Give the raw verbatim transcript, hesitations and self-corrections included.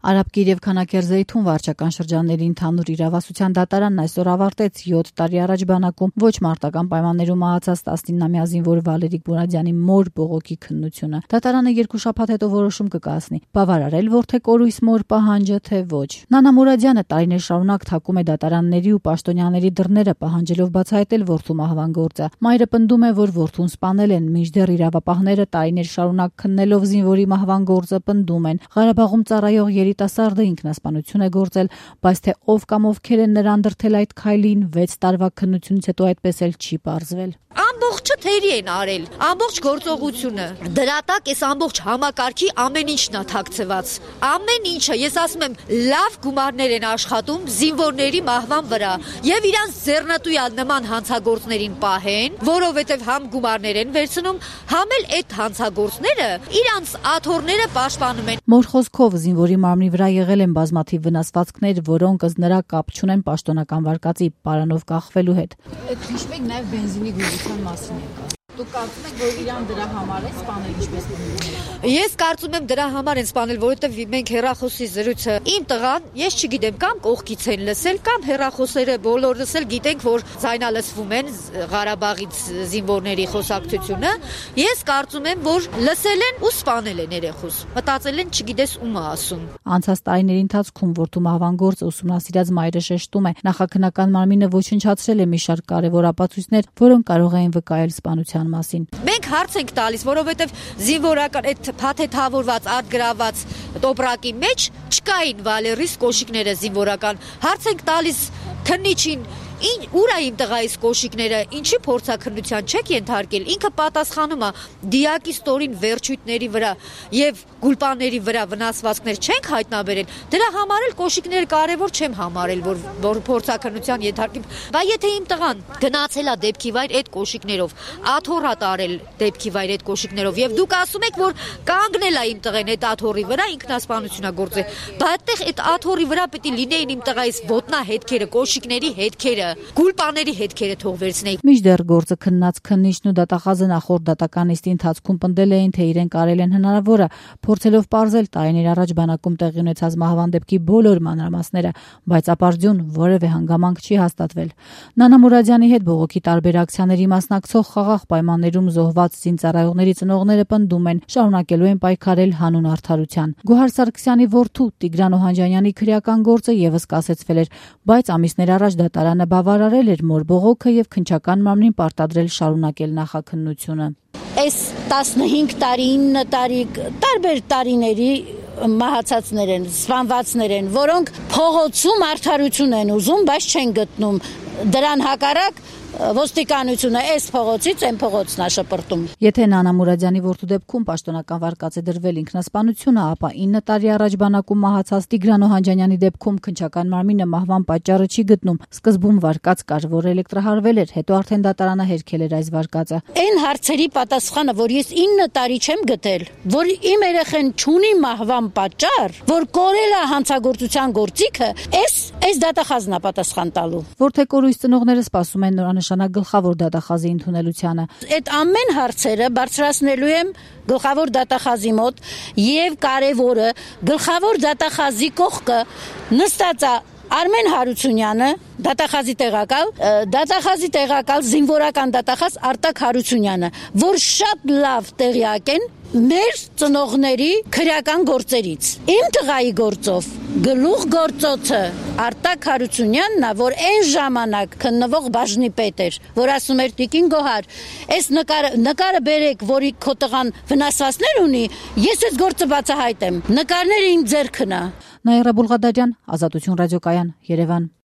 Արաբկիր և Քանաքերզեյթուն վարչական շրջանների ընդհանուր իրավասության դատարանն այսօր ավարտեց յոթ տարի առաջ բանակում ոչ մարտական պայմաններում մահացած տասնինամյա զինվոր Վալերիկ Մուրադյանի մոր բողոքի քննությունը։ Դատարանը երկու շաբաթ հետո որոշում կկայացնի՝ բավարարել որդեկորույս մոր պահանջը, թե ոչ։ Նանա Մուրադյանը տարիներ շարունակ թակում է դատարանների ու պաշտոնյաների դռները, պահանջելով բացահայտել որդու մահվան գործը։ Մայրը պնդում է, որ որդուն սպանել են, մինչդեռ իրավապահները տարիներ շարունակ քննելով զինվորի մահվան գործը պնդում են՝ Ղարաբաղում ծառայող երիտասարդը ինքնասպանություն է գործել, բայց թե ով կամ ովքեր են նրան դրդել այդ քայլին, վեց տարվա քննությունից հետո այդպես էլ չի պարզվել։ Ամբողջը թերի են արել, ամբողջ գործողությունը, դրա տակ այս ամբողջ համակարգի ամեն ինչն է թաքցված, ամեն ինչը, ես ասում եմ, լավ գումարներ են աշխատում զինվորների մահվան վրա եւ իրանց ձեռնտույալ նման հանցագործներին պահեն, որովհետեւ համ գումարներ են վերցնում, համ էլ այդ հանցագործները իրանց աթոռները պաշտպանում են։ Մոր խոսքով զինվորի մարմնի վրա եղել են բազմաթիվ վնասվածքներ, որոնք ըստ նրա կապ չունեն պաշտոնական վարկածի պարանով կախվելու հետ։ Հիշում եք նաեւ բենզինի գույության մասին եկա։ Դուք կարծում եք, որ իրան դրա համար է սպանել, ինչպես պնդում եք։ Ես կարծում եմ դրա համար են սպանել, որովհետև մենք հեռախոսի զրույցը իմ տղան, ես չգիտեմ, կամ կողքից են լսել, կամ հեռախոսերը բոլոր լսել, գիտենք, որ ձայնալսվում են Ղարաբաղից զինվորների խոսակցությունը։ Ես կարծում եմ, որ լսել են ու սպանել են երեխուս։ Մտածել են, չգիտես ում է ասում։ Անցած տարիների ընթացքում որդու մահվան գործը ուսումնասիրած մայրը շեշտում է, նախաքննական մարմինը ոչնչացրել է մի շարք կարևոր ապացույցներ, որոնք կարող էին վկայել սպանության մասին։ Մենք հարց ենք տալիս, որովհետև զինվորական այդ փաթեթավորված, արտգրաված տոպրակի մեջ չկային Վալերիս կոշիկները զինվորական։ Հարց ենք տալիս քննիչին, ուր է իմ տղայիս կոշիկները, ինչի փորձաքննության չեք ենթարկել։ Ինքը պատասխանում է դիակի ստորին վերջույթների վրա եւ գուլպաների վրա վնասվածքներ չենք հայտնաբերել։ Դրա համար էլ կոշիկները կարևոր չեմ համարել, որ, որ փորձաքննության ենթարկիմ։ Բայց եթե իմ տղան գնացել է դեպքի վայր այդ կոշիկներով, աթոռ է տարել դեպքի վայր այդ կոշիկներով եւ դուք ասում եք, որ կանգնել է իմ տղեն այդ աթոռի վրա, ինքնասպանություն է գործել։ Բայց այդտեղ այդ աթոռի վրա պետք է լինեին իմ տղայիս ոտնահետքերը, կոշիկների հետքերը, գուլպաների հետքերը թող վերցնեի։ Մինչդեռ գործը քննած քննիչն ու դատախազը նախորդ դատականիստի ընթացքում պնդել էին, թե իրենք արել են հնարավորը, փորձելով պարզել տարիներ առաջ բանակում տեղի ունեցած մահվան դեպքի բոլոր մանրամասները, բայց ապարդյուն որևէ հանգամանք չի հաստատվել։ Նանա Մուրադյանի հետ բողոքի տարբեր ակցիաների մասնակցող խաղաղ պայմաններում զոհված զինծառայողների ծնողները պնդում են, շարունակելու են պայքարել հանուն արդարության։ Գոհար Սարգսյանի որդու Տիգրան Օհանջանյանի քրեական գործը եւս կասեցվել էր, բայց ամիսներ առաջ դատարանը բավարարել էր մոր բողոքը եւ քննչական մարմնին պարտադրել շարունակել նախաքննությունը։ Այս տասնհինգ տարի, ինը տարի, տարբեր տարիների մահացածներ են, սպանվածներ են, որոնք փողոցում արդարություն են ուզում, բայց չեն գտնում։ Դրան հակառակ ոստիկանությունը այս փողոցից այն փողոցն է շպրտում։ Եթե Նանա Մուրադյանի որդու դեպքում պաշտոնական վարկած է դրվել ինքնասպանությունը, ապա ինը տարի առաջ բանակում մահացած Տիգրան Օհանջանյանի դեպքում քննչական մարմինը մահվան պատճառը չի գտնում։ Սկզբում վարկած կար, որ էլեկտրահարվել էր, հետո արդեն դատարանը հերքել էր այս վարկածը։ Այն հարցերի պատասխանը, որ ես ինը տարի չեմ գտել, որ իմ երեխան չունի մահվան պատճառ, որ կորել է հանցագործության գործիքը, այս այս դատախազն է պատասխան տալու։ Որդեկորույս ծնողները սպասում են նորանշանակ գլխավոր դատախազի ընդունելությանը։ Այդ ամեն հարցերը բարձրացնելու եմ գլխավոր դատախազի մոտ եւ կարևորը գլխավոր դատախազի կողքը նստած է Արմեն Հարությունյանը, դատախազի տեղակալ, դատախազի տեղակալ զինվորական դատախազ Արտակ Հարությունյանը, որ շատ լավ տեղյակ են մեր ծնողների քրեական գործերից։ Իմ տղայի գործով գլուխ գործոցը Արտակ Հարությունյանն է, որ այն ժամանակ քննվող բաժնի պետ էր, որ ասում էր Տիկին Գոհար, այս նկարը նկարը բերեք, որի քո տղան վնասվածքներ ունի, ես այս գործը բացահայտեմ։ Նկարները իմ ձեռքն է։ Նաիրա Բուլղադարյան, Ազատություն ռադիոկայան, Երևան։